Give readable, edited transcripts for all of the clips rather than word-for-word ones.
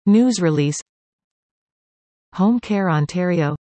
News release. Home Care Ontario.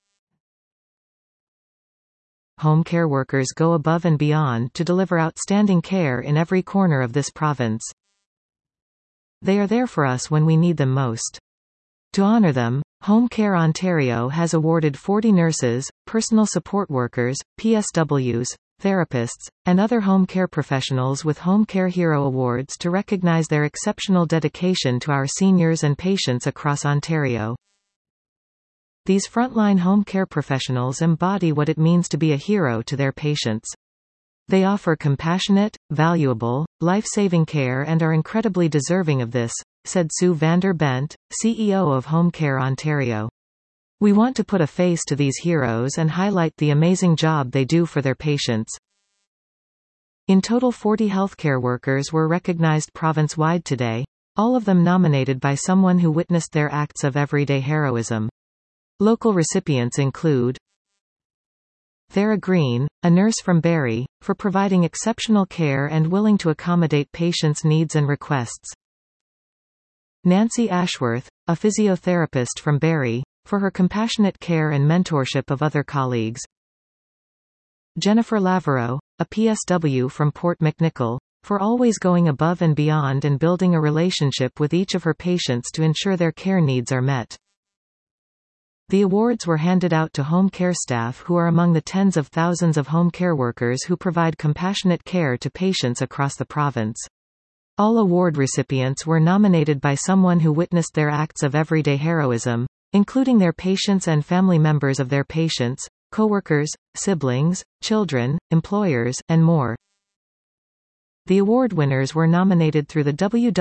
Home care workers go above and beyond to deliver outstanding care in every corner of this province. They are there for us when we need them most. To honor them, Home Care Ontario has awarded 40 nurses, personal support workers, PSWs, therapists, and other home care professionals with Home Care Hero Awards to recognize their exceptional dedication to our seniors and patients across Ontario. These frontline home care professionals embody what it means to be a hero to their patients. They offer compassionate, valuable, life-saving care and are incredibly deserving of this, said Sue Vander Bent, CEO of Home Care Ontario. We want to put a face to these heroes and highlight the amazing job they do for their patients. In total, 40 healthcare workers were recognized province-wide today, all of them nominated by someone who witnessed their acts of everyday heroism. Local recipients include Thera Green, a nurse from Barrie, for providing exceptional care and willing to accommodate patients' needs and requests. Nancy Ashworth, a physiotherapist from Barrie, for her compassionate care and mentorship of other colleagues. Jennifer Lavereau, a PSW from Port McNicoll, for always going above and beyond and building a relationship with each of her patients to ensure their care needs are met. The awards were handed out to home care staff who are among the tens of thousands of home care workers who provide compassionate care to patients across the province. All award recipients were nominated by someone who witnessed their acts of everyday heroism, including their patients and family members of their patients, coworkers, siblings, children, employers, and more. The award winners were nominated through the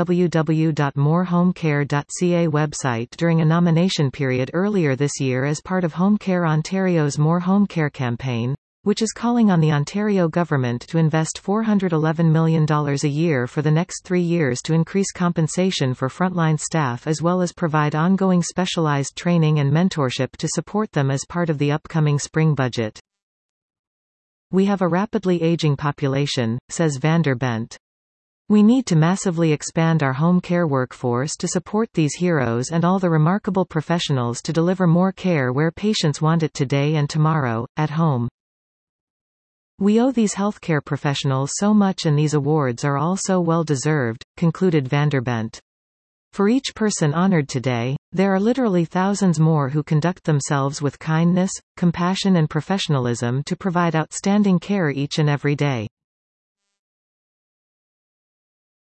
www.morehomecare.ca website during a nomination period earlier this year as part of Home Care Ontario's More Home Care campaign, which is calling on the Ontario government to invest $411 million a year for the next 3 years to increase compensation for frontline staff as well as provide ongoing specialized training and mentorship to support them as part of the upcoming spring budget. We have a rapidly aging population, says Vander Bent. We need to massively expand our home care workforce to support these heroes and all the remarkable professionals to deliver more care where patients want it today and tomorrow, at home. We owe these healthcare professionals so much and these awards are all so well deserved, concluded Vander Bent. For each person honored today, there are literally thousands more who conduct themselves with kindness, compassion and professionalism to provide outstanding care each and every day.